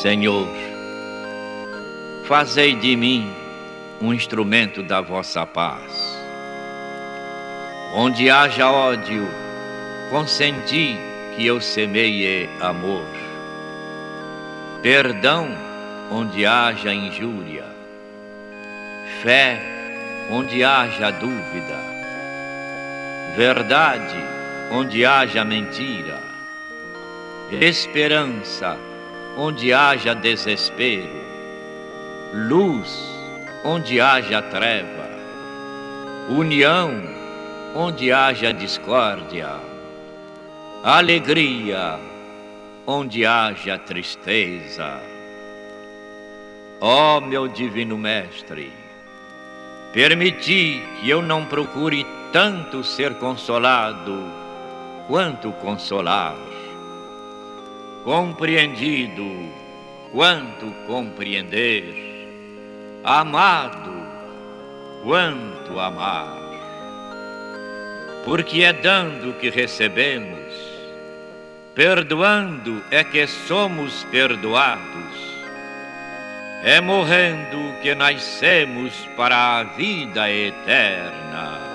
Senhor, fazei de mim um instrumento da vossa paz. Onde haja ódio, consenti que eu semeie amor. Perdão onde haja injúria. Fé onde haja dúvida. Verdade onde haja mentira. Esperança onde haja desespero. Luz onde haja treva. União onde haja discórdia. Alegria onde haja tristeza. Ó meu divino Mestre, permiti que eu não procure tanto ser consolado quanto consolar, compreendido quanto compreender, amado quanto amar. Porque é dando que recebemos, perdoando é que somos perdoados, é morrendo que nascemos para a vida eterna.